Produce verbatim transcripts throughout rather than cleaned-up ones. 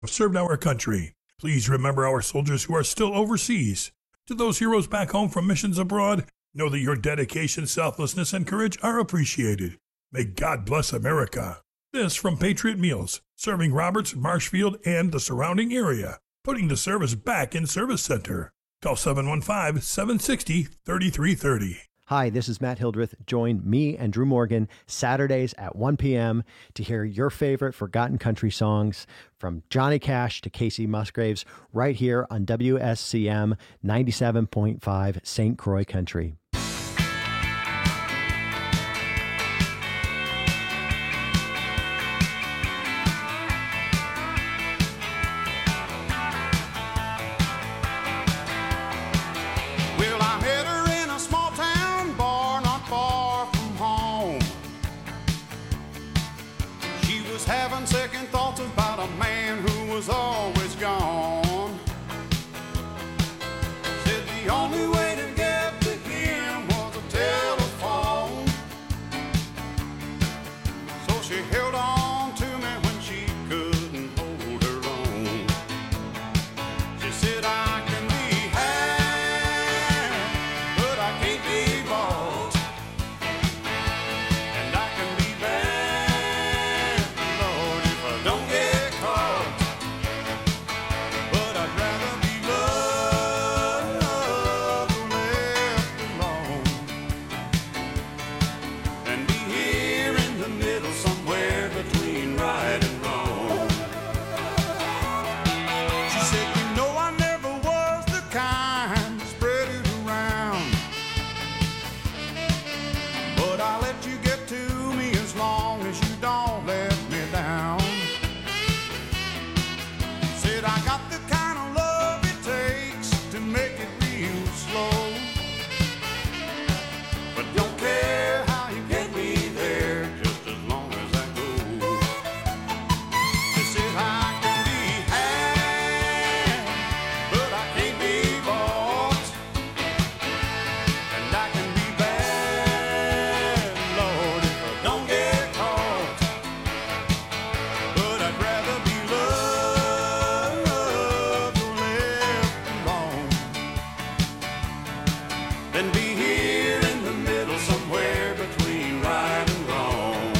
have served our country. Please remember our soldiers who are still overseas. To those heroes back home from missions abroad, know that your dedication, selflessness, and courage are appreciated. May God bless America. This from Patriot Meals, serving Roberts, Marshfield, and the surrounding area, putting the service back in Service Center. Call seven one five, seven six zero, three three three zero. Hi, this is Matt Hildreth. Join me and Drew Morgan Saturdays at one p.m. to hear your favorite forgotten country songs from Johnny Cash to Casey Musgraves right here on W S C M ninety-seven point five Saint Croix Country. Having second thoughts about a man who was always gone. Said the only way to get to him was a telephone. So she held on to me when she couldn't hold her own. She said I can be had, but I can't be bought, and I can be bad. Don't get caught, but I'd rather be loved or left alone than be here in the middle somewhere between right and wrong. She said, you know I never was the kind to spread it around, but I'll let you get to me as long as you don't let me down. I got the kind of love it takes to make it real slow, but don't care how you get me there, just as long as I go. She said I can be had, but I can't be bought, and I can be bad, Lord, if I don't get caught, but I'd rather be loved than be here in the middle somewhere between right and wrong.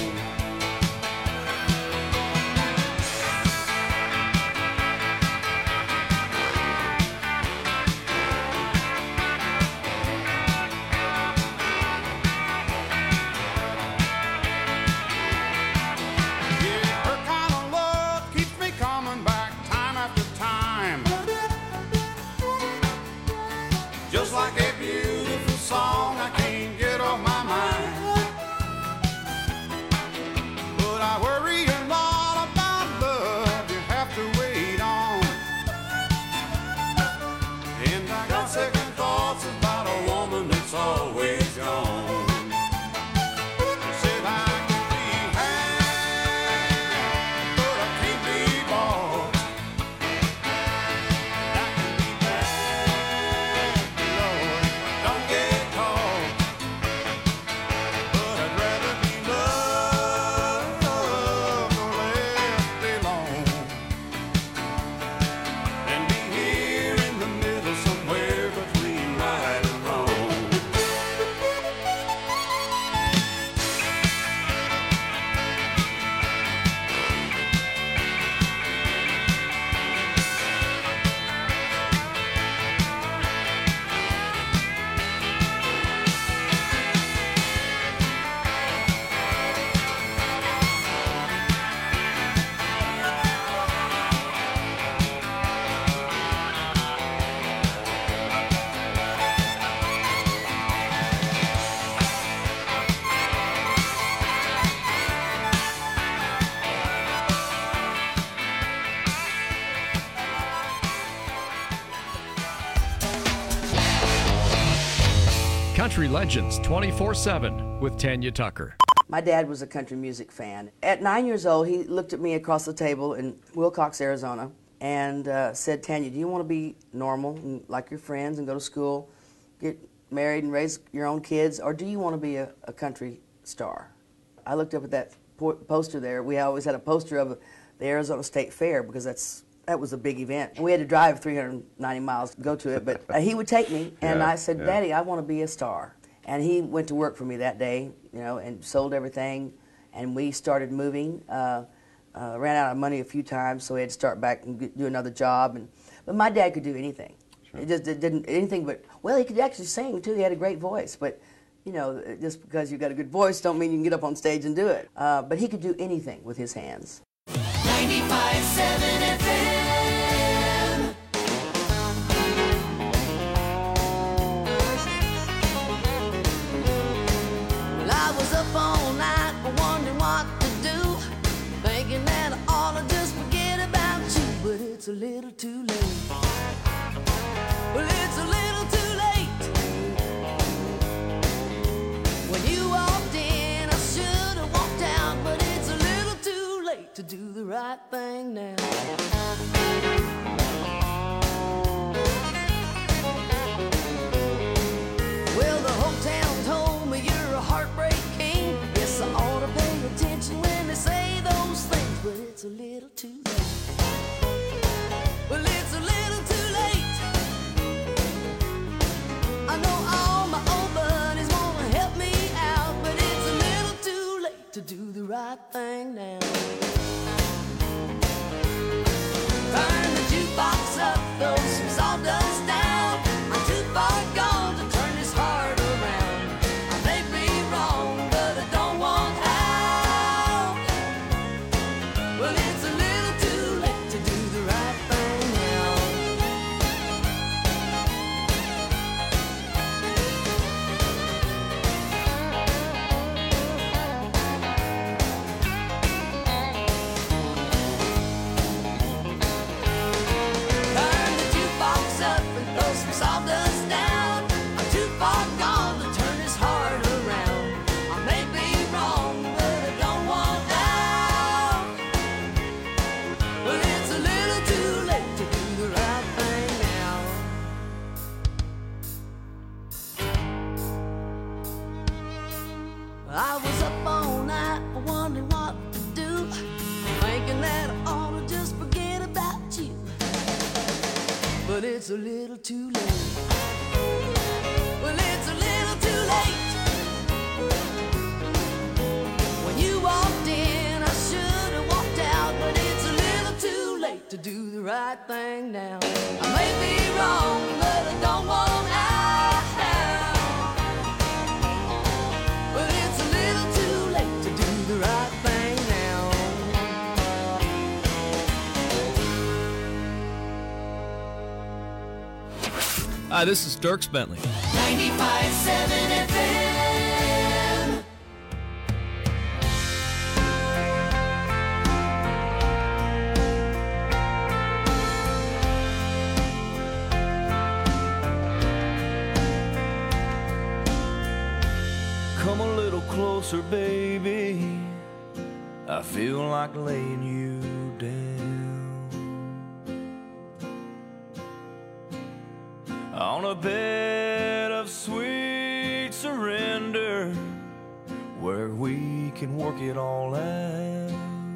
Yeah, her kind of love keeps me coming back time after time, just like a beautiful song I can't get off my mind. But I worry a lot about love you have to wait on, and I got second thoughts about a woman that's always gone. She said I can be had, but I can't be bought, and I can be bad, Lord, don't get caught, but I'd rather be loved or left alone than be here in the middle somewhere between right and wrong. Country Legends twenty-four seven with Tanya Tucker. My dad was a country music fan. At nine years old, he looked at me across the table in Wilcox, Arizona, and uh, said, Tanya, do you want to be normal and like your friends and go to school, get married and raise your own kids, or do you want to be a, a country star? I looked up at that po- poster there. We always had a poster of the Arizona State Fair because that's that was a big event. We had to drive three hundred ninety miles to go to it, but uh, he would take me, and Yeah, I said, yeah. Daddy, I want to be a star. And he went to work for me that day, you know, and sold everything, and we started moving. Uh, uh, ran out of money a few times, so we had to start back and get, do another job. And but my dad could do anything. He just did- didn't anything but well, he could actually sing too. He had a great voice, but you know, just because you've got a good voice don't mean you can get up on stage and do it. Uh, but he could do anything with his hands. ninety-five point seven F M. Well, I was up all night wondering what to do, thinking that I ought to just forget about you, but it's a little too late. Well, it's a little too late. When you walked in, I should have walked out, but it's a little too late to do the right thing now. Well, the whole town told me you're a heartbreak king. Yes, I ought to pay attention when they say those things, but it's a little too late. Well, it's a little too late. I know all my old buddies want to help me out, but it's a little too late to do the right thing now. Turn the jukebox up, throw some sawdust down. I'm too far gone to turn this heart around. I may be wrong, but I don't want out. Well, it's a little too late to do the right thing now. Turn the jukebox up and throw some sawdust down. I'm too far gone to turn this heart around. I may be wrong, but I don't want out. Well, it's a little too late to do the right thing now. I was up all night wondering what to do, thinking that I ought to just forget about you, but it's a little too late. Well, it's a little too late. When you walked in, I should have walked out, but it's a little too late to do the right thing now. I may be wrong, but I don't want out. But it's a little too late to do the right thing now. Hi, this is Dirks Bentley. ninety-five point seven F M. Come a little closer, baby. I feel like laying you down on a bed of sweet surrender where we can work it all out.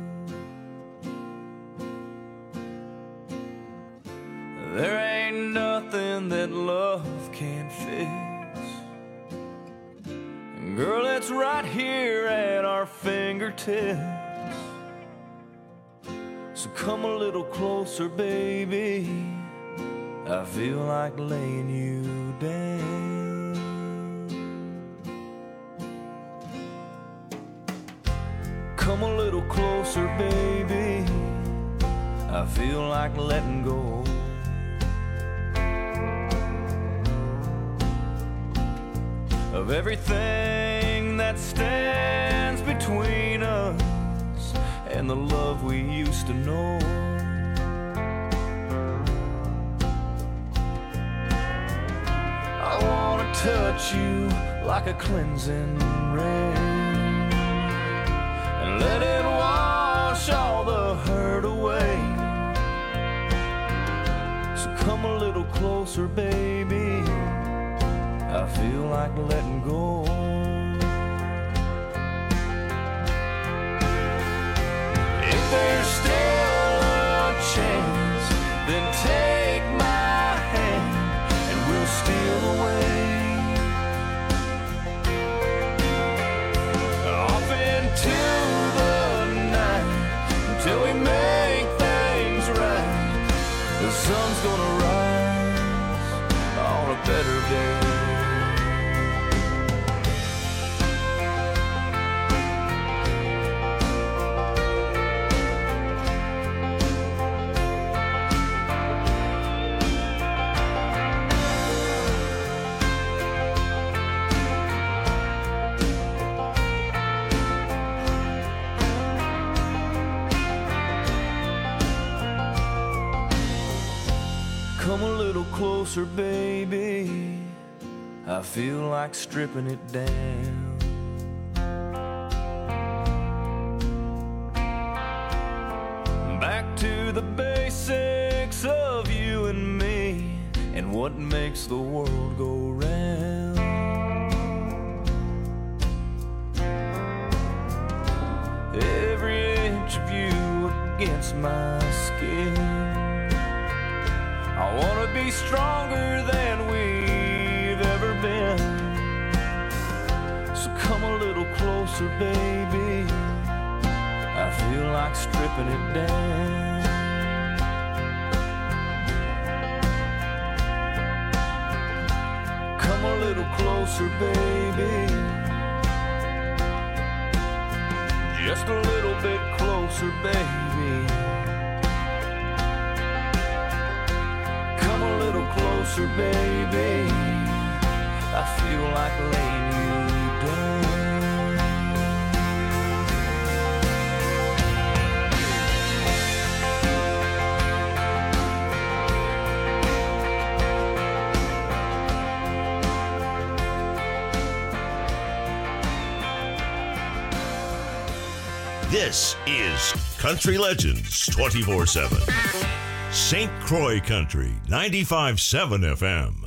There ain't nothing that love can't fix. Girl, it's right here at our fingertips. So come a little closer, baby. I feel like laying you down. Come a little closer, baby. I feel like letting go. Of everything that stands between us and the love we used to know. I wanna touch you like a cleansing rain and let it wash all the hurt away. So come a little closer, baby. I feel like letting go. If there's still a chance sun's gonna rise on a better day. Come a little closer, baby. I feel like stripping it down. Back to the basics of you and me and what makes the world go round. Every inch of you against my skin. I wanna be stronger than we've ever been. So come a little closer, baby. I feel like stripping it down. Come a little closer, baby. Just a little bit closer, baby. A little closer, baby. I feel like laying you down. This is Country Legends twenty-four seven. Saint Croix Country, ninety-five point seven F M.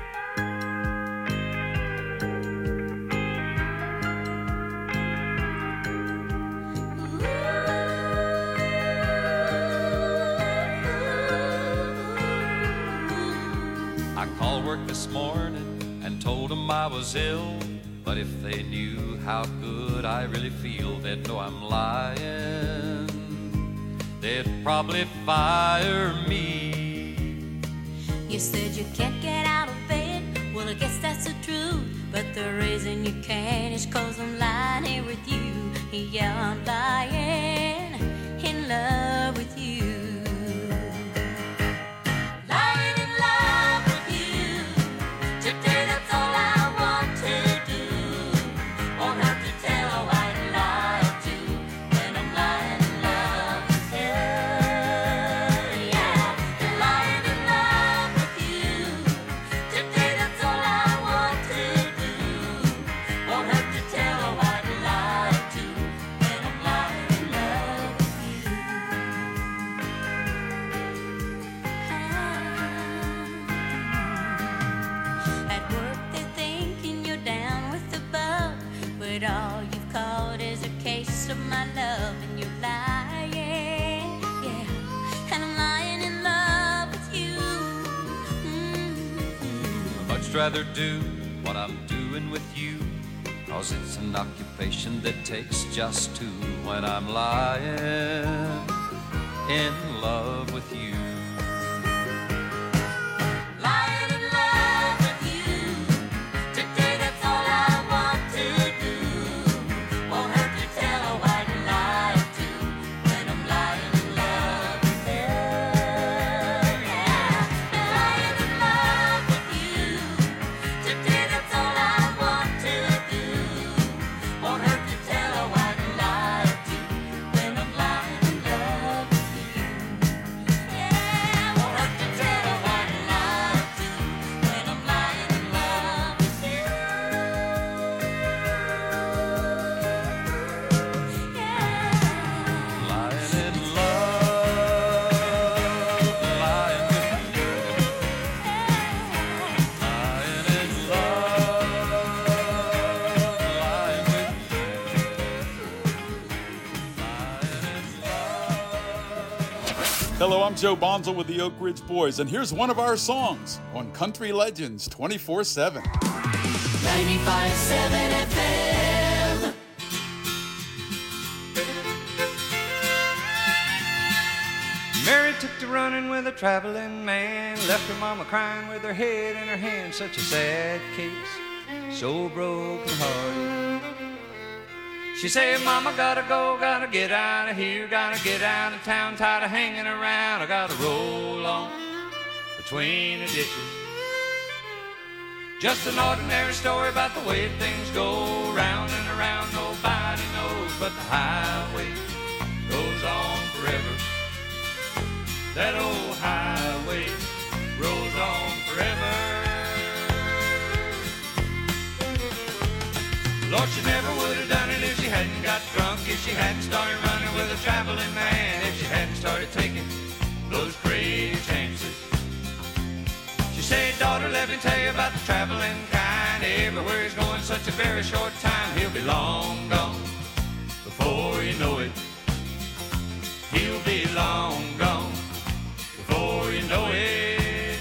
I called work this morning and told them I was ill. But if they knew how good I really feel, they'd know I'm lying. They'd probably fire me. You said you can't get out of bed. Well, I guess that's the truth. But the reason you can't is 'cause I'm lying here with you. Yeah, I'm lying in love with you. Lying in love with you. Today that's all I want to do. Won't have to tell a white lie to when I'm lying in love with you. Yeah, lying in love with you. Today that's all I want to do. Won't have to tell a white lie to when I'm lying in love with you. At work they're thinking you're down with the bug, but all you've caught is a case of my love, and you're lying, yeah, and I'm lying in love with you. Mm-hmm. Much rather do what I'm doing with you, 'cause it's an occupation that takes just two when I'm lying in love with you. Lying in love with you. Today that's all I want to do. Won't have to tell a white lie to when I'm lying in love with you. Yeah, lying in love with you. Today that's all I want to do. Won't have to tell a white lie to when I'm lying in love with you. Yeah, won't have to tell a white lie to when I'm lying in love with you. Yeah. Lying in love, lying with you. Lying in love, lying with you. Lying in love. Hello, I'm Joe Bonzel with the Oak Ridge Boys, and here's one of our songs on Country Legends twenty-four seven. ninety-five point seven F M. Married to to running with a traveling man. Left her mama crying with her head in her hand. Such a sad case, so broken hearted. She said, Mama, gotta go, gotta get out of here, gotta get out of town, tired of hanging around. I gotta roll on between the ditches. Just an ordinary story about the way things go, round and around, nobody knows, but the highway goes on forever. That old highway rolls on forever. Lord, she never would have done it if she hadn't got drunk, if she hadn't started running with a traveling man, if she hadn't started taking those crazy chances. She said, daughter, let me tell you about the traveling kind. Everywhere he's going such a very short time, he'll be long gone before you know it. He'll be long gone before you know it.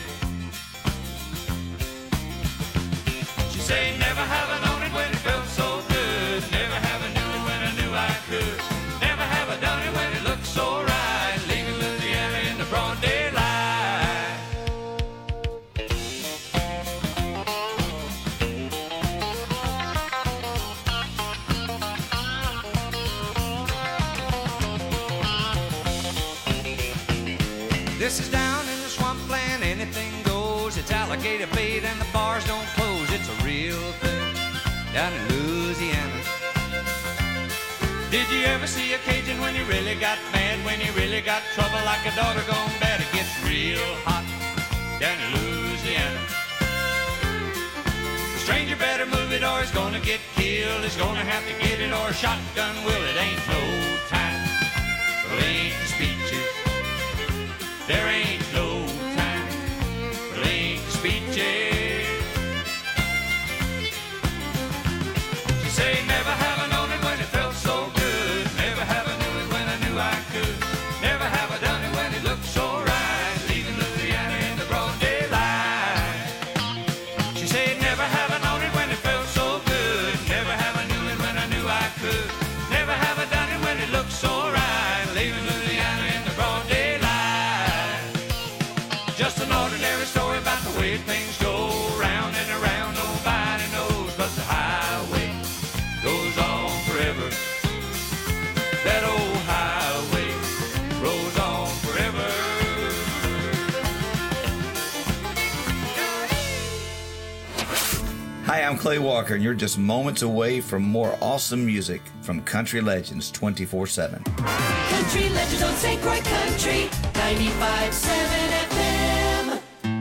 She said, never have I known it when it felt so good. Never have I knew it when I knew I could. Never have I done it when it looked so right. Leaving Louisiana in the broad daylight. This is down in the swampland, anything goes. It's alligator bait and the bars don't close. It's a real thing down in Louisiana. Did you ever see a Cajun when you really got mad? When you really got trouble like a daughter gone bad? It gets real hot down in Louisiana. The stranger better move it or he's gonna get killed. He's gonna have to get it or a shotgun will. It ain't no time for lengthy speeches. There ain't no time for lengthy speeches. She say, never have I known it when it felt so good. Never have I knew it when I knew I could. Never have I done it when it looked so right. Leaving Louisiana in the broad daylight. She said, never have I known it when it felt so good. Never have I knew it when I knew I could. Never have I done it when it looked so right. Leaving Louisiana in the broad daylight. Just an ordinary story about the way things go, round and around, nobody knows, but the highway goes on forever. That old highway rolls on forever. Hi, I'm Clay Walker, and you're just moments away from more awesome music from Country Legends twenty-four seven. Country Legends on Saint Croix Country, ninety-five point seven F M.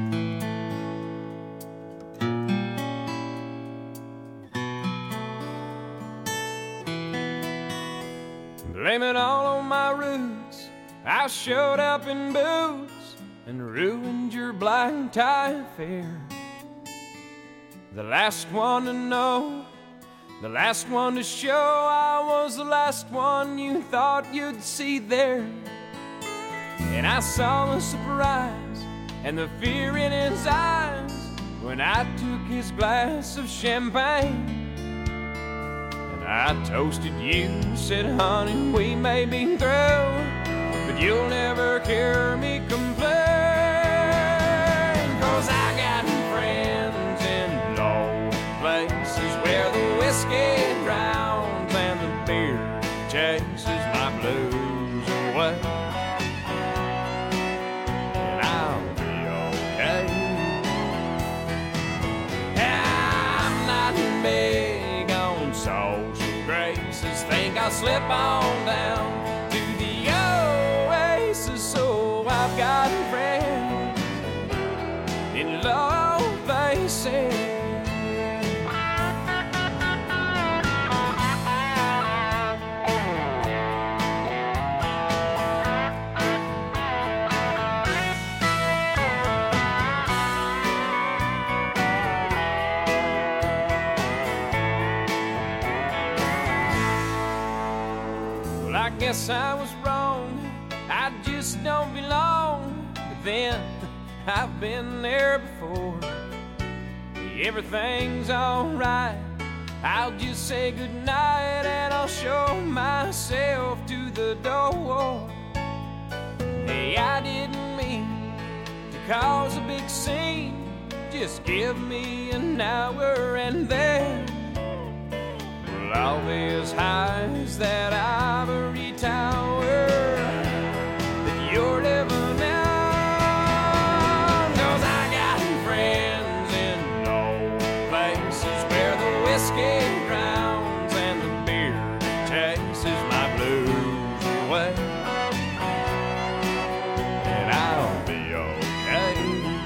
Blame it all on my roots. I showed up in boots and ruined your black tie affair. The last one to know, the last one to show, I was the last one you thought you'd see there. And I saw the surprise and the fear in his eyes when I took his glass of champagne. And I toasted you, said, honey, we may be through, but you'll never hear me complain. 'Cause I got friends in low places where the whiskey drowns and the beer chases my blues away. And I'll be okay. I'm not big on social graces. Think I'll slip on down to the oasis. So I've got friends in low places. Well, I guess I was wrong. I just don't belong. But then I've been there before. Everything's alright. I'll just say goodnight and I'll show myself to the door. Hey, I didn't cause a big scene. Just give me an hour and then well, I'll be as high as that ivory tower that you're living in. Cause I got friends in old places where the whiskey drowns and the beer chases my blues away. And I'll be okay.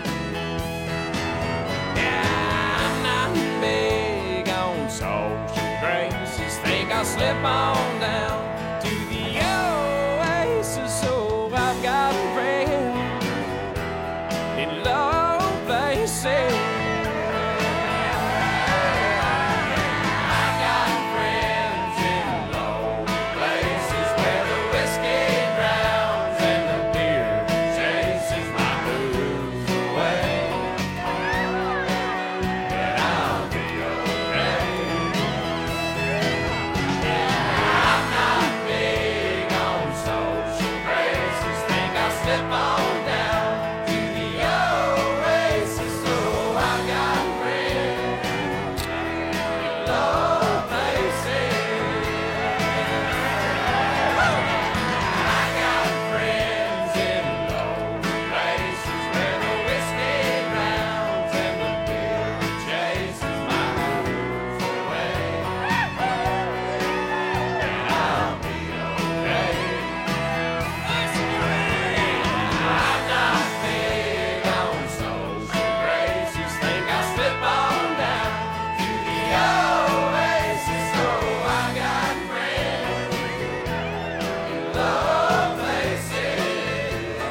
Yeah, I'm not big on social graces. Think I'll slip on down to the oasis. So I've got friends in low places. I've got friends in low places where the whiskey drowns and the beer chases my blues away. And I'll be okay. I'm not big on social graces. Think I'll slip on down to the oasis. So I've got friends in low places. I got friends in low places where the whiskey drowns and the beer chases my blues away. And I'll be okay. I'm not big on social graces. Think I'll slip on down to the oasis. So I got friends in low places.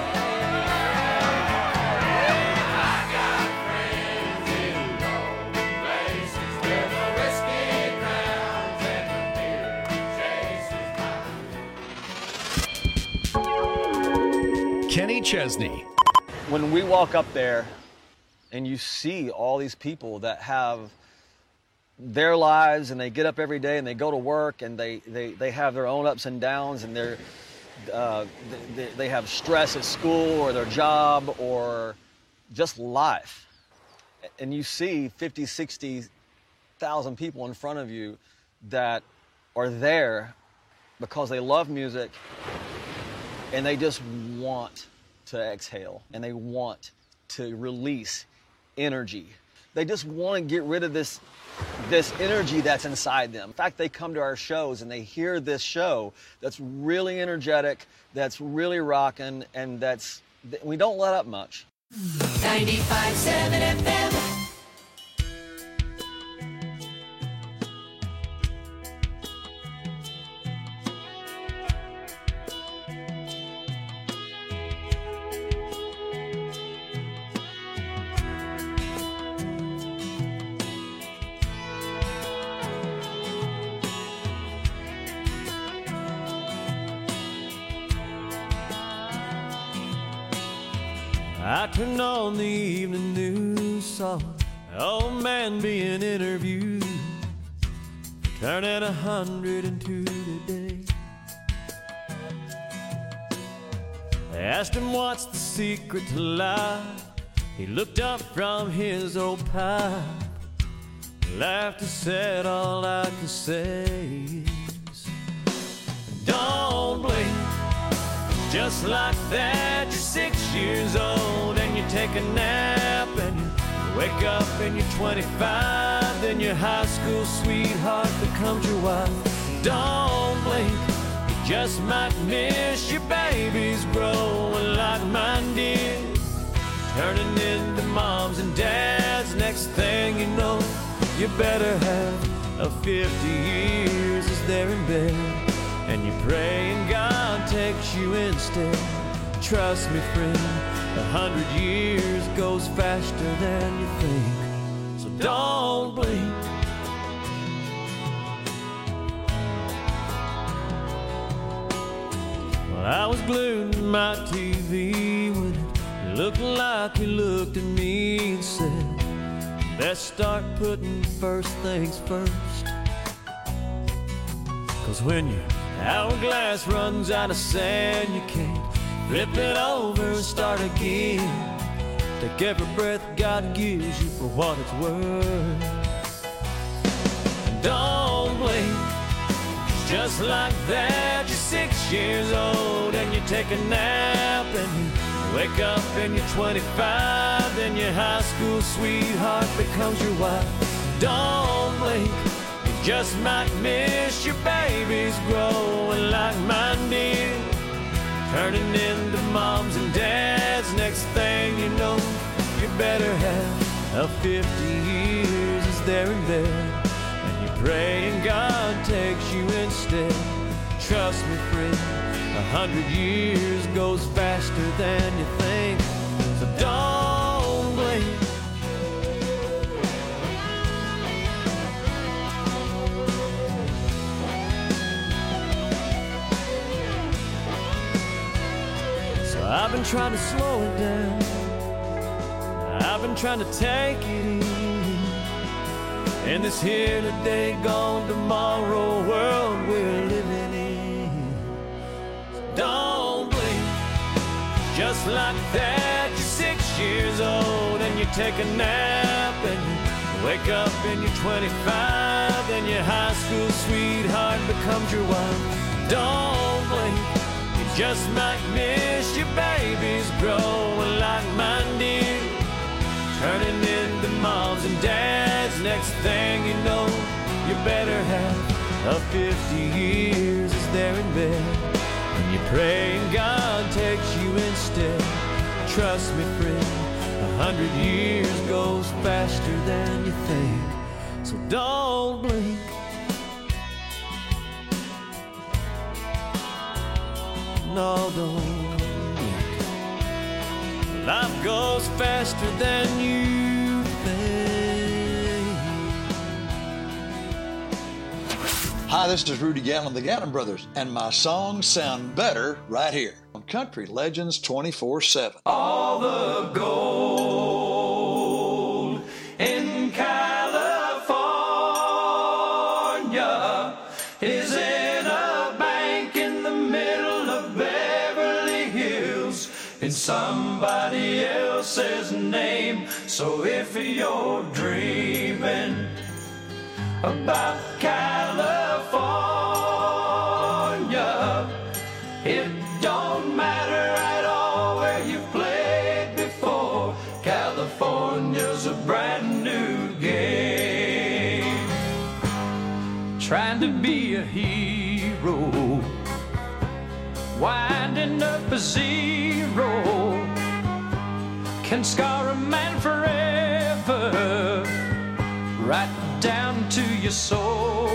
I got friends in low places where the whiskey drowns and the beer chases my Kenny Chesney. When we walk up there and you see all these people that have their lives and they get up every day and they go to work and they, they, they have their own ups and downs and they're, uh, they, they have stress at school or their job or just life. And you see fifty, sixty thousand people in front of you that are there because they love music and they just want to exhale and they want to release energy. They just want to get rid of this this energy that's inside them. In fact, they come to our shows and they hear this show that's really energetic, that's really rocking, and that's we don't let up much. ninety-five point seven F M. I turned on the evening news, saw an old man being interviewed, turning a hundred and two today. They asked him what's the secret to life. He looked up from his old pipe, laughed and said, all I can say is, don't blink. Just like that, you're six years old and you take a nap and you wake up and you're twenty-five. Then your high school sweetheart becomes your wife. Don't blink, you just might miss your babies growing like mine did, turning into moms and dads. Next thing you know, you better have a fifty years as they're in bed, and you pray and God takes you instead. Trust me, friend, a hundred years goes faster than you think. So don't blink. Well, I was glued to my T V when it looked like he looked at me and said, let's start putting first things first. Cause when your hourglass runs out of sand, you can't flip it over and start again. Take every breath God gives you for what it's worth. And don't blink, just like that. You're six years old and you take a nap and you wake up and you're twenty-five. Then your high school sweetheart becomes your wife. Don't blink, you just might miss your babies growing like mine did, turning into moms and dads. Next thing you know, you better have a fifty years is there in bed, and you're praying God takes you instead. Trust me, friend, a hundred years goes faster than you think, so don't blink. I've been trying to slow it down, I've been trying to take it easy in this here today, gone tomorrow world we're living in. Don't blink, just like that. You're six years old and you take a nap and you wake up and you're twenty-five, and your high school sweetheart becomes your wife. Don't blink, just might miss your babies growing like mine did, turning into moms and dads. Next thing you know, you better have a fifty years is there in bed, and you're praying God takes you instead. Trust me, friend, a hundred years goes faster than you think, so don't blink. No, don't blink. Life goes faster than you think. Hi, this is Rudy Gannon, the Gannon Brothers, and my songs sound better right here on Country Legends twenty-four seven. All the gold in California is in a bank in the middle of Beverly Hills, in somebody else's name. So if you're dreaming about California, it don't matter at all where you played before. California's a brand new game. Trying to be a hero, winding up a zero, can scar a man forever, right down to your soul.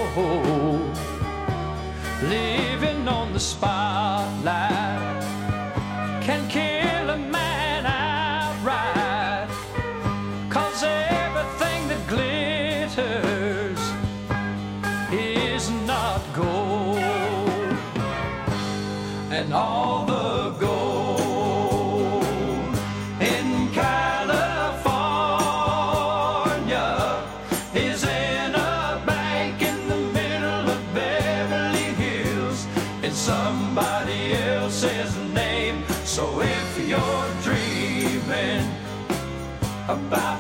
Living on the spotlight can kill a man outright, 'cause everything that glitters is not gold, and all the gold in California is in a bank in the middle of Beverly Hills, in somebody else's name. So if you're dreaming about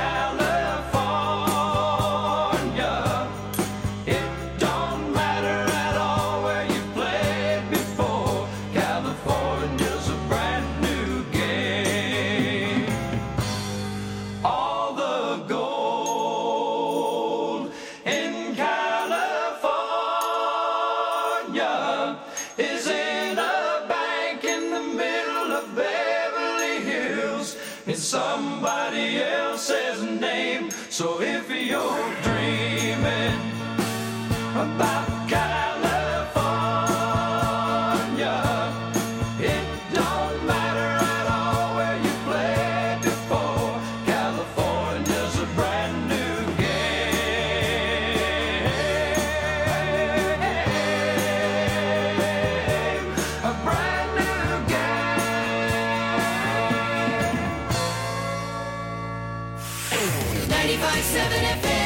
California, it don't matter at all where you played before. California's a brand new game. All the gold in California is in a bank in the middle of Beverly Hills, in somebody else's name. So if you're dreaming about California, it don't matter at all where you played before. California's a brand new game. A brand new game. ninety-five point seven F M.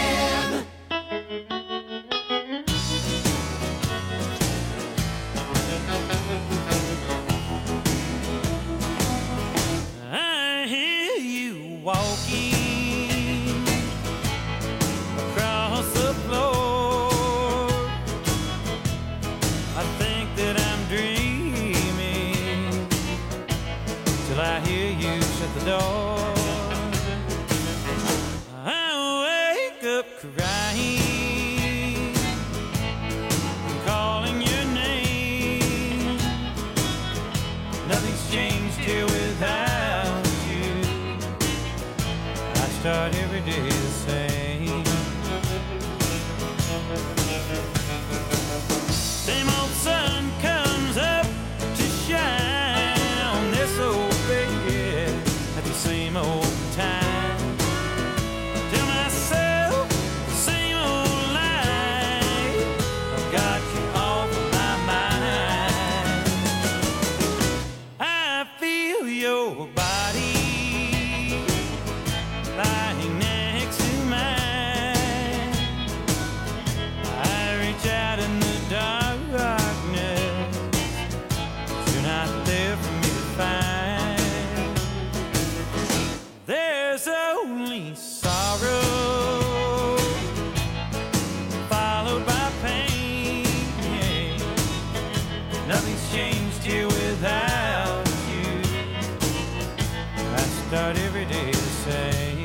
I hear you the door. I wake up crying, calling your name. Nothing's changed here without you. I start every day the same. Same old sun comes up to shine on this old bed at the same old time. Tell myself the same old lie. I've got you off of my mind. I feel your body lying next to mine. I reach out in the darkness, but you're not there for me to find. There's only sorrow followed by pain. Nothing's changed here without you. I start every day the same.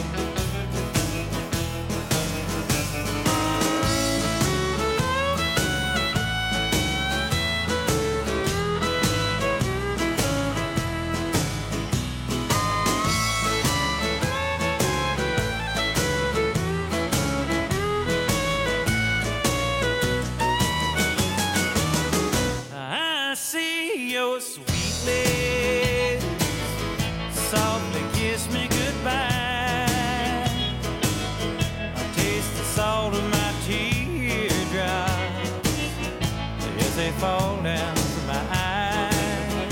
I see your sweet lips softly kiss me goodbye. I taste the salt of my teardrops as they fall down from my eyes.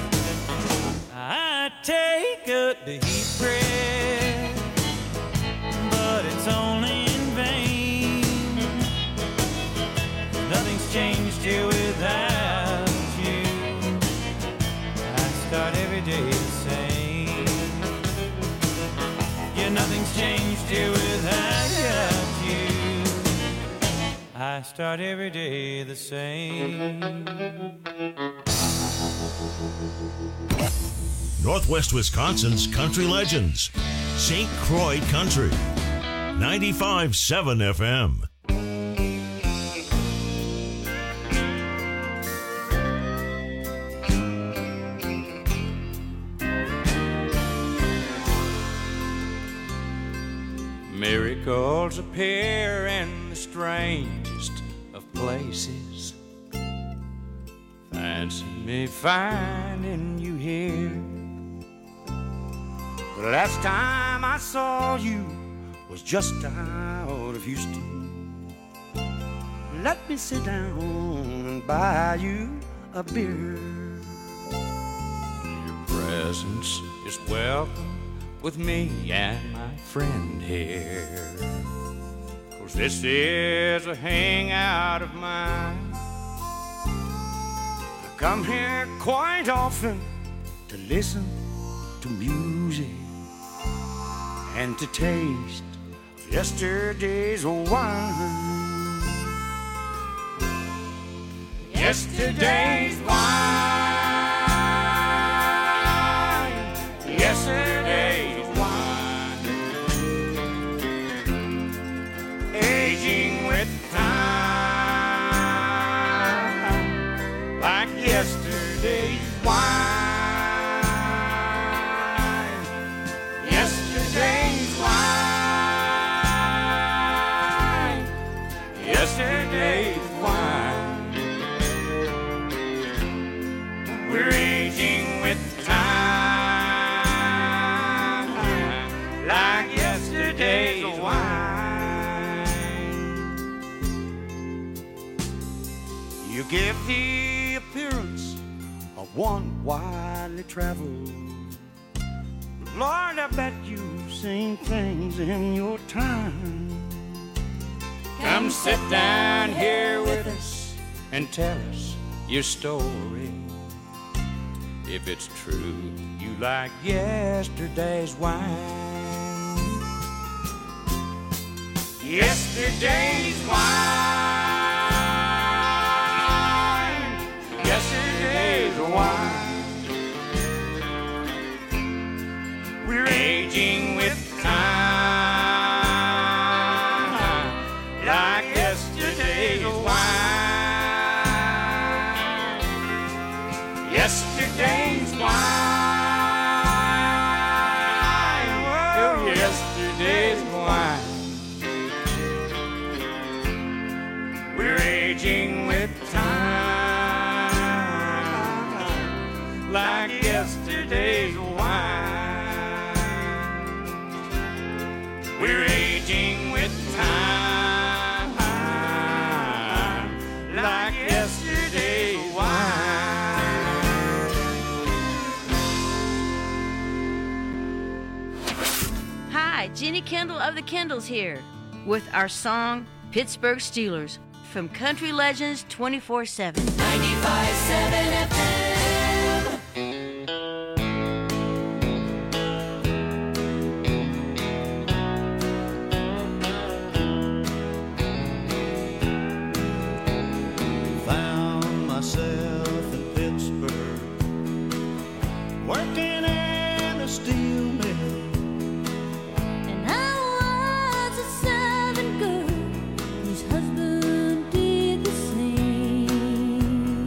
I take a deep breath, but it's only in vain. Nothing's changed here without you. I start every day the same. Yeah, nothing's changed here without you. I start every day the same. Northwest Wisconsin's Country Legends, Saint Croix Country, ninety-five point seven F M. Miracles appear in the strangest of places. Fancy me finding you here. The last time I saw you was just out of Houston. Let me sit down and buy you a beer. Your presence is welcome with me and my friend here. 'Cause this is a hangout of mine. I come here quite often to listen to music and to taste yesterday's wine. Yesterday's wine. Yesterday's wine. Aging with time like yesterday's wine. Yesterday's wine. Yesterday's wine. We're aging with time like yesterday's wine. You give the appearance of one widely traveled. Lord, I bet you've seen things in your time. Come sit down here with us and tell us your story. If it's true, you like yesterday's wine. Yesterday's wine. Yesterday's wine. aging with time like yesterday's wine. Yesterday's wine. Oh, yesterday's wine. We're aging with time like yesterday's wine. We're aging with time like yesterday's wine. Hi, Jenny Kendall of the Kendalls here with our song Pittsburgh Steelers from Country Legends twenty-four seven. ninety-five point seven F M. Found myself in Pittsburgh, working in a steel mill. And I was a servant girl whose husband did the same.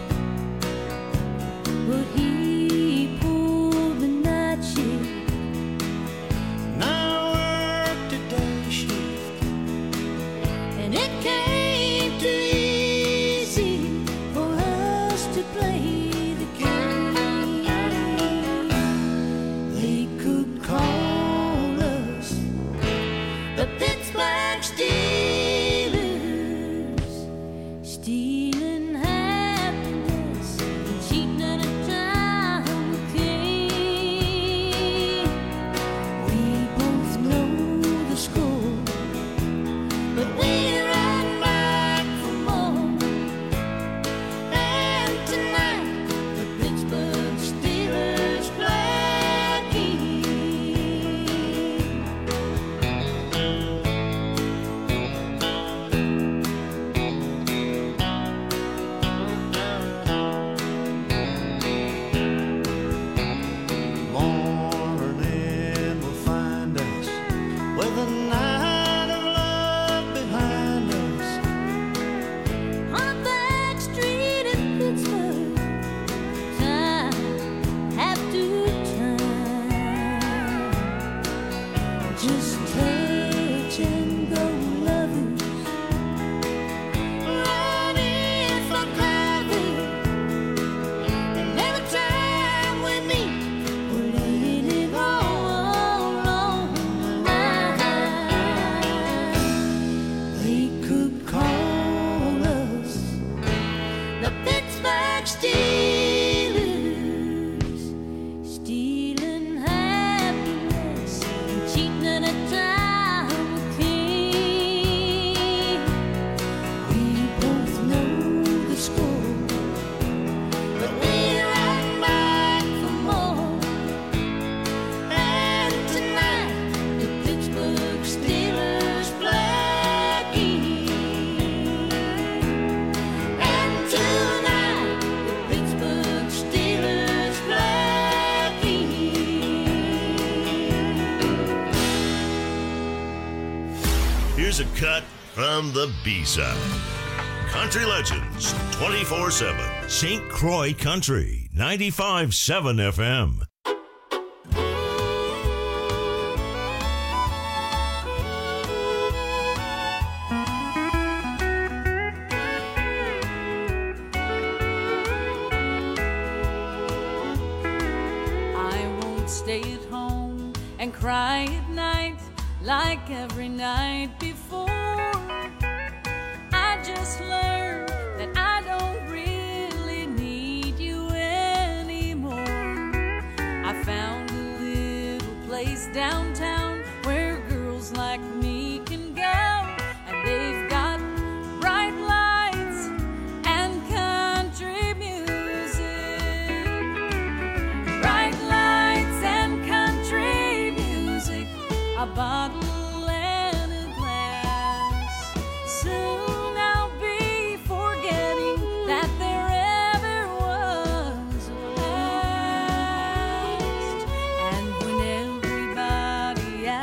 But he pulled the night shift. Now I worked a day shift. And it came too easy for us to play the game. They could call us the Pittsburgh Steelers, stealing happiness and cheating at a time we came. We both know the score, but we ran back for more. And tonight, the Pittsburgh Steelers play again. Morning will find us with a night of love behind us. On a back street in Pittsburgh, time after time, just touch and go lovers, running for cover. And every time we meet, we're laying it all on the line. They could call us the Pittsburgh Steelers, stealing happiness and cheating at a time we came. We both know the score, but we ran back for more. And tonight, the Pittsburgh Steelers play again. And tonight, the Pittsburgh Steelers play again. Here's a cut from the B-side. Country Legends twenty-four seven. Saint Croix Country ninety-five point seven F M. I won't stay at home and cry at night like every night before. I just learned that I don't really need you anymore. I found a little place downtown where girls like me can go, and they've got bright lights and country music. Bright lights and country music, a bottle and a glass. Soon I'll be forgetting that there ever was a past. And when everybody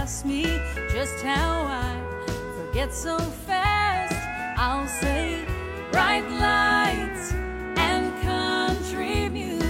ask me just how I forget so fast, I'll say bright lights and country music.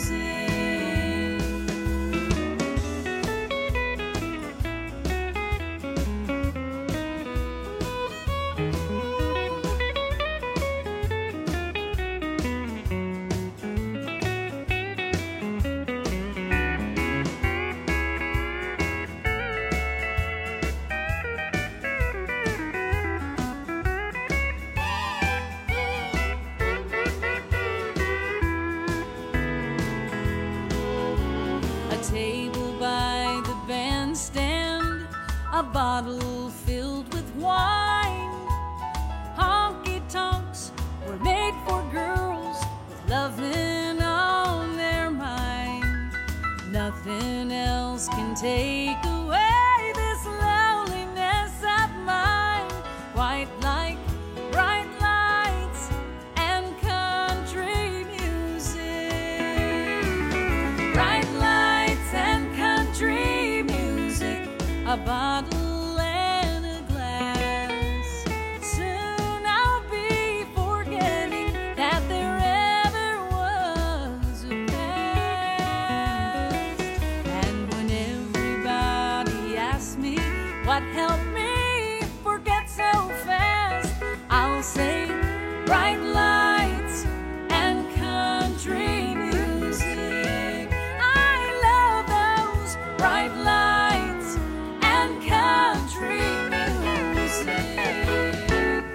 A table by the bandstand, a bottle filled with wine. Honky tonks were made for girls with loving on their mind. Nothing else can take away this loneliness of mine. Quite like bright lights and country music. Bright lights and country music, a bottle and a glass. Soon I'll be forgetting that there ever was a past. And when everybody asks me what helped me forget so fast, I'll say bright lights and country music. I love those bright lights and country music.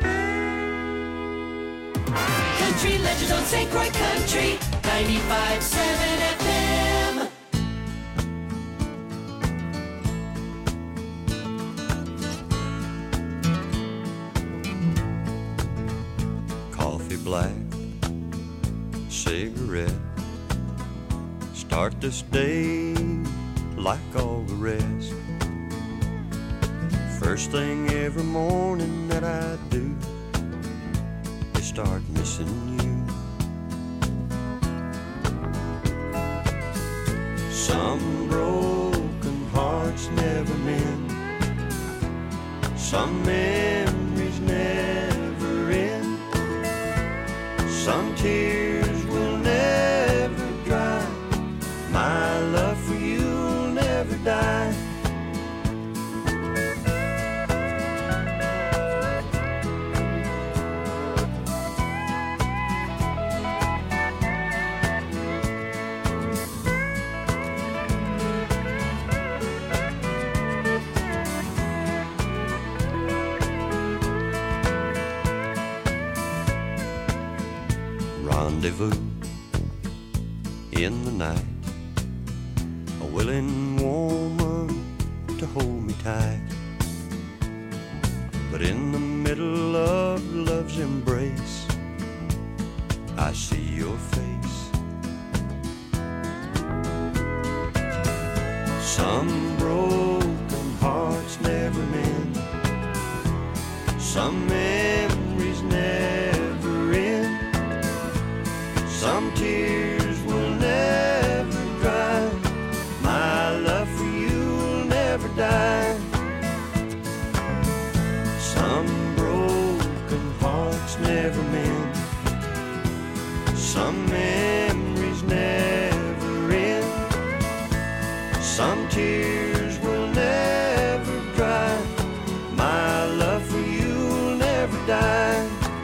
Country Legends on Saint Croix Country, ninety-five point seven F M. Coffee black, cigarette. Start this day like all the rest. First thing every morning that I do is start missing you. Some broken hearts never mend. Some memories never end. Some tears will never dry. My love for you will never die. Rendezvous in the night, a willing woman to hold me tight. But in the middle of love's embrace, I see your face. Some broken hearts never mend. Some memories never end. Some tears will never dry. My love for you will never die. Some broken hearts never mend. Some memories never end. Some tears will never dry. My love for you will never die.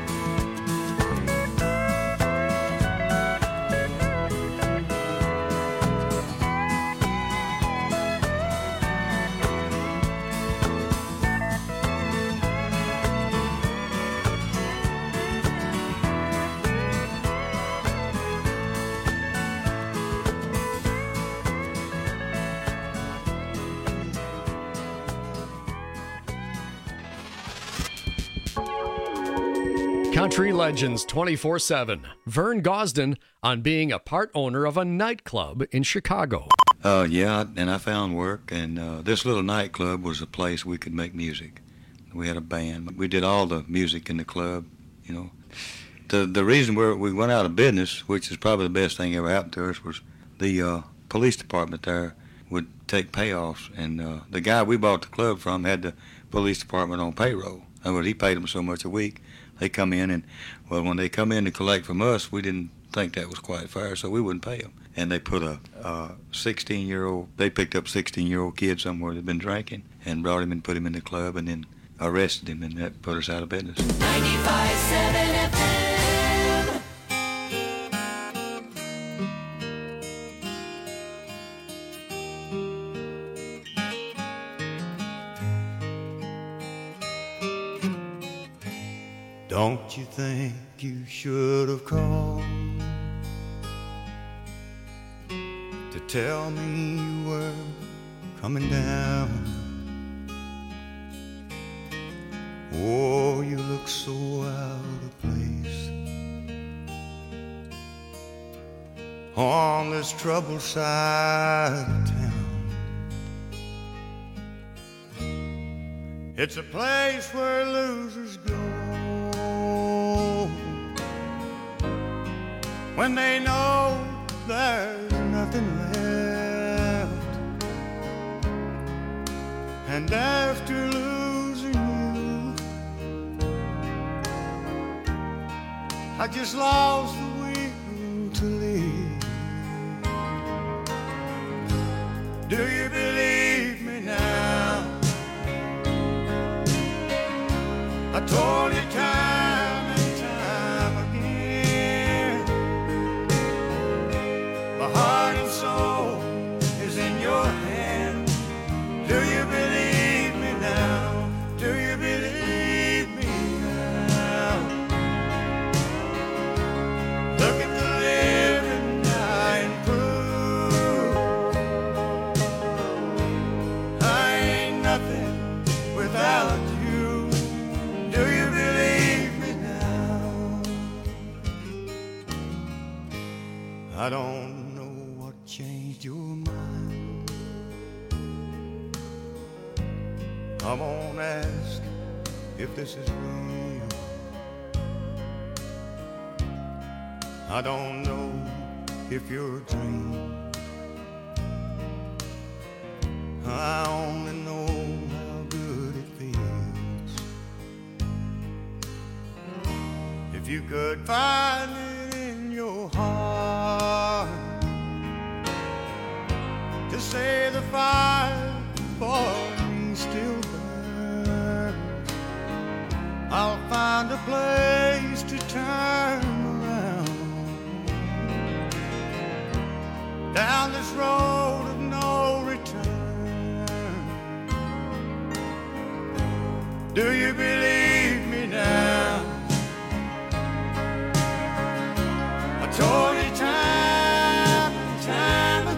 Country Legends twenty-four seven. Vern Gosden on being a part owner of a nightclub in Chicago. Uh, yeah, and I found work, and uh, this little nightclub was a place we could make music. We had a band. We did all the music in the club, you know. The the reason we we went out of business, which is probably the best thing ever happened to us, was the uh, police department there would take payoffs. And uh, the guy we bought the club from had the police department on payroll. And well, he paid them so much a week. They come in and, well, when they come in to collect from us, we didn't think that was quite fair, so we wouldn't pay them. And they put a sixteen-year-old, they picked up sixteen-year-old kid somewhere that had been drinking and brought him and put him in the club and then arrested him, and that put us out of business. ninety-five point seven F M. Don't you think you should have called to tell me you were coming down? Oh, you look so out of place on this troubled side of town. It's a place where losers go when they know there's nothing left. And after losing you, I just lost the will to live. Do you believe me now? I told you time and time again, my heart and soul is in your hand. Do you believe me now? Do you believe me now? Look at the living dying proof I ain't nothing without you. Do you believe me now? I don't know what changed your mind. I won't ask if this is real. I don't know if you're a dream. I only know how good it feels. If you could find it in your heart to say the fire for me still burns, I'll find a place to turn around down this road of no return. Do you believe me now? I told you time and time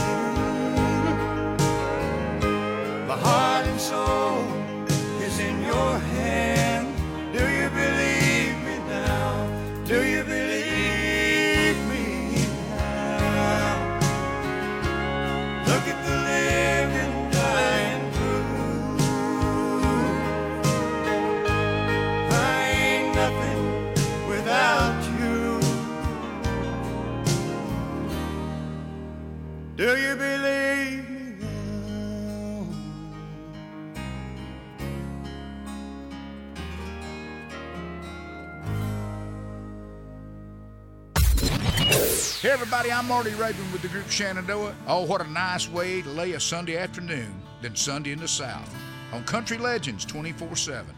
again, my heart and soul is in your hand. Do you believe me now? Do you believe me now? Look at the living dying proof I ain't nothing without you. Do you believe me now? Hey everybody, I'm Marty Raven with the group Shenandoah. Oh, what a nice way to lay a Sunday afternoon than Sunday in the South on Country Legends twenty-four seven.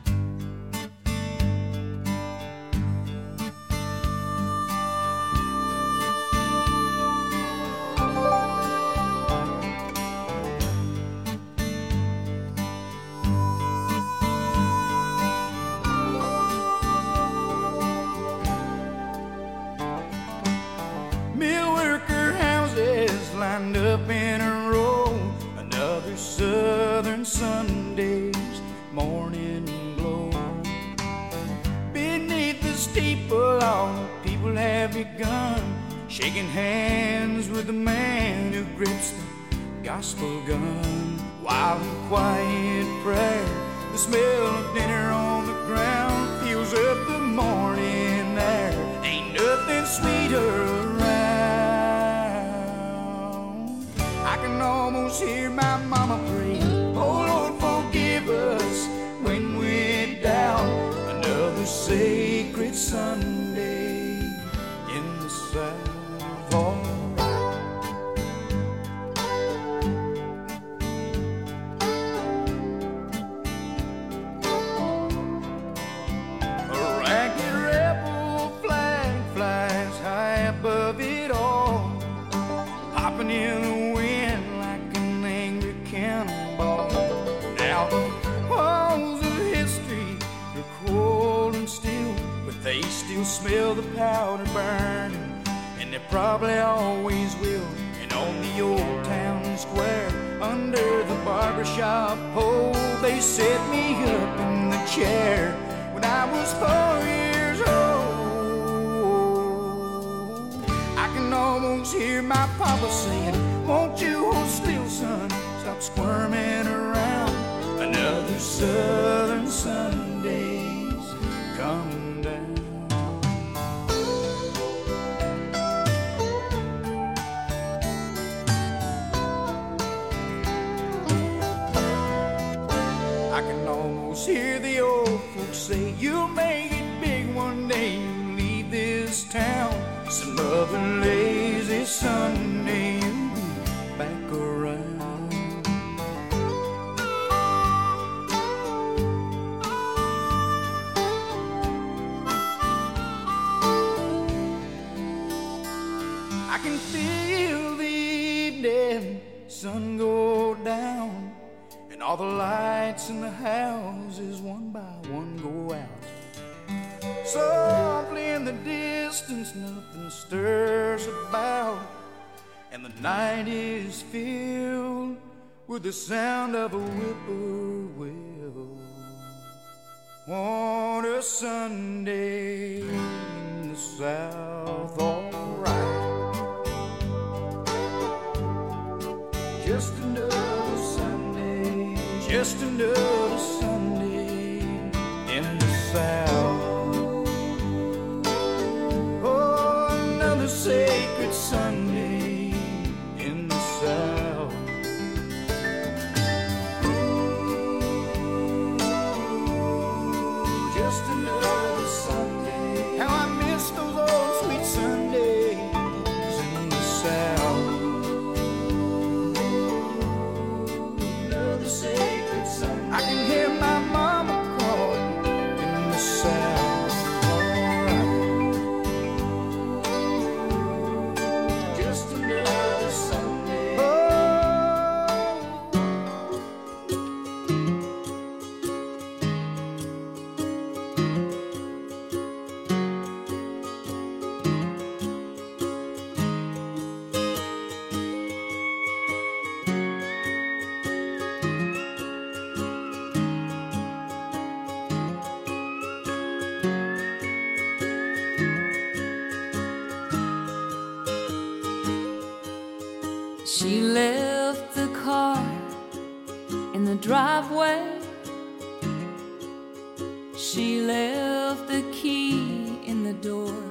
Mill worker houses lined up in a row. Another southern Sunday's morning glow. Beneath the steeple, all the people have begun shaking hands with the man who grips the gospel gun. While in quiet prayer, the smell of dinner on the ground fills up the morning air. Ain't nothing sweeter around. I can almost almost hear my mama pray, oh Lord, forgive us when we're down. Another sacred Sunday in the South, all right. A ragged rebel flag flies high above it all, popping in the wind like an angry cannonball. Now the walls of history are cold and still, but they still smell the powder burning, and they probably always will. And on the old town square, under the barbershop pole, they set me up in the chair when I was four years old. I can almost hear my papa saying, won't you hold still, son, stop squirming around. Another southern Sunday's coming down. I can almost hear the old folks say, you'll make it big one day, you leave this town. Some other lazy Sunday you'll be back around. I can feel the evening sun go down, and all the lights in the houses one by one go out. Softly in the distance nothing stirs about, and the night is filled with the sound of a whippoorwill. On a Sunday in the South, alright. Just another Sunday, just another Sunday in the South. Oh, another sacred Sunday in the South. Just another Sunday. How I miss those old sweet Sundays in the South. Another sacred Sunday. I can hear my mama calling in the South. Alright. Just another Sunday. Oh. She left the car in the driveway. She left the key in the door.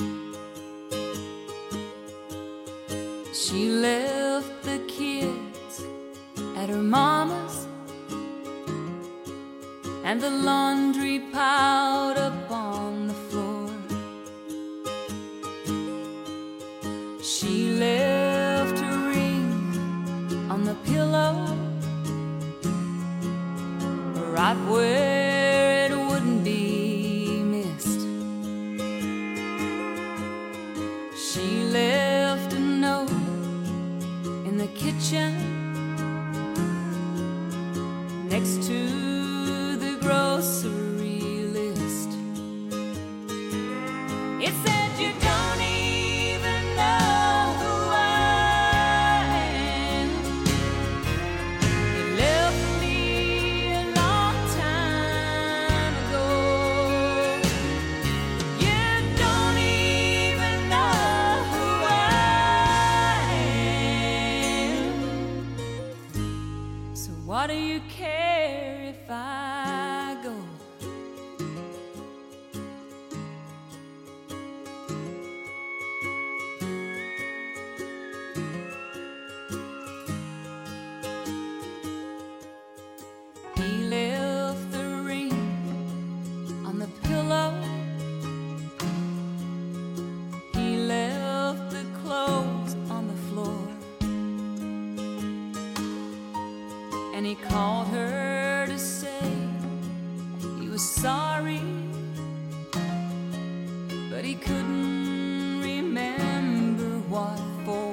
She left the kids at her mama's, and the laundry piled up on the floor. She left her ring on the pillow, right where it wouldn't be missed. She left a note in the kitchen next to the grocery list. It said, you don't even know who I am. You left me a long time ago. You don't even know who I am. So what do you care if I go? called her to say he was sorry, but he couldn't remember what for.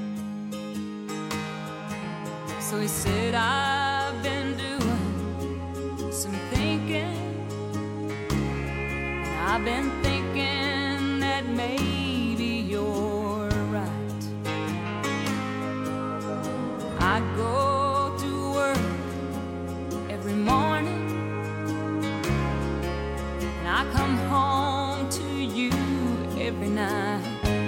So he said, I've been doing some thinking, and I've been thinking that maybe you're right. I go to work every morning, and I come home to you every night.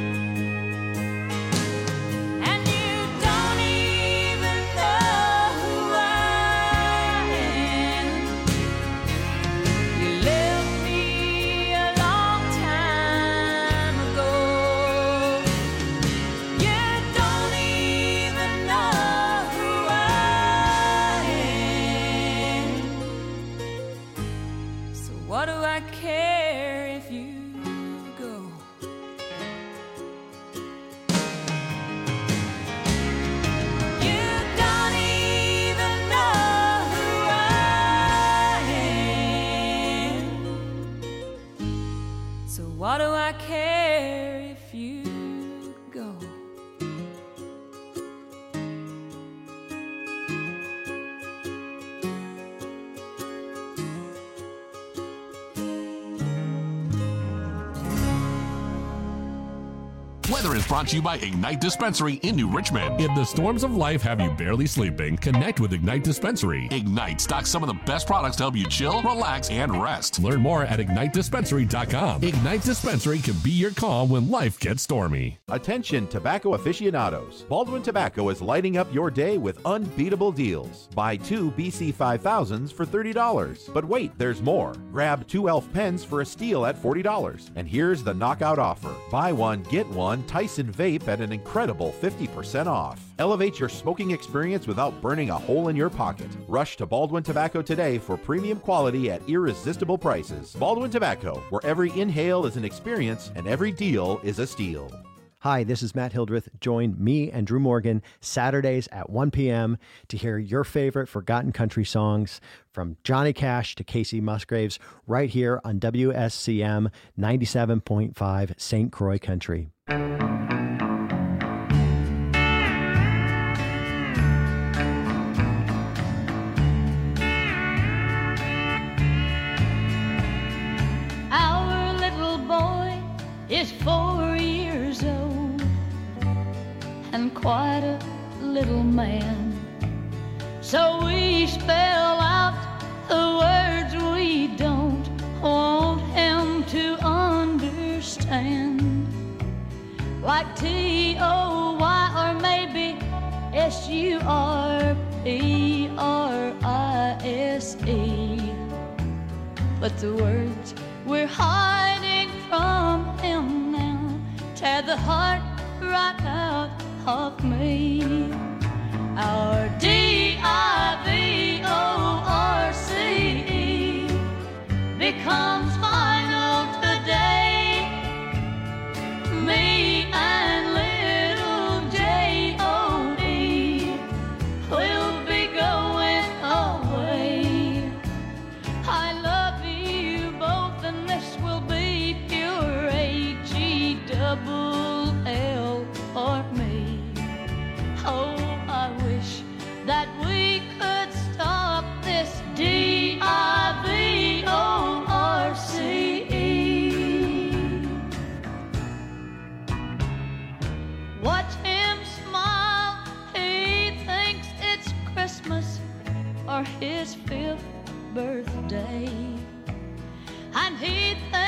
And you don't even know who I am. You left me a long time ago. You don't even know who I am. So what do I care if you go? You don't even know who I am. So what do I care if you go? Weather is brought to you by Ignite Dispensary in New Richmond. If the storms of life have you barely sleeping, connect with Ignite Dispensary. Ignite stocks some of the best products to help you chill, relax, and rest. Learn more at ignite dispensary dot com. Ignite Dispensary can be your calm when life gets stormy. Attention tobacco aficionados. Baldwin Tobacco is lighting up your day with unbeatable deals. Buy two B C five thousands for thirty dollars. But wait, there's more. Grab two E L F pens for a steal at forty dollars. And here's the knockout offer. Buy one, get one Tyson vape at an incredible fifty percent off. Elevate your smoking experience without burning a hole in your pocket. Rush to Baldwin Tobacco today for premium quality at irresistible prices. Baldwin Tobacco, where every inhale is an experience and every deal is a steal. Hi, this is Matt Hildreth. Join me and Drew Morgan Saturdays at one p.m. to hear your favorite forgotten country songs from Johnny Cash to Casey Musgraves right here on W S C M ninety-seven point five Saint Croix Country. Our little boy is four years old and quite a little man. So we spell out the words we don't want him to understand. Like T O Y or maybe S U R P R I S E. But the words we're hiding from him now tear the heart right out of me. Our D I V O R C E becomes final today. Me and little J O E will be going away. I love you both and this will be pure H E double L for me. Oh, I wish that we could stop this D I V O R C E. Watch him smile, he thinks it's Christmas or his fifth birthday. And he thinks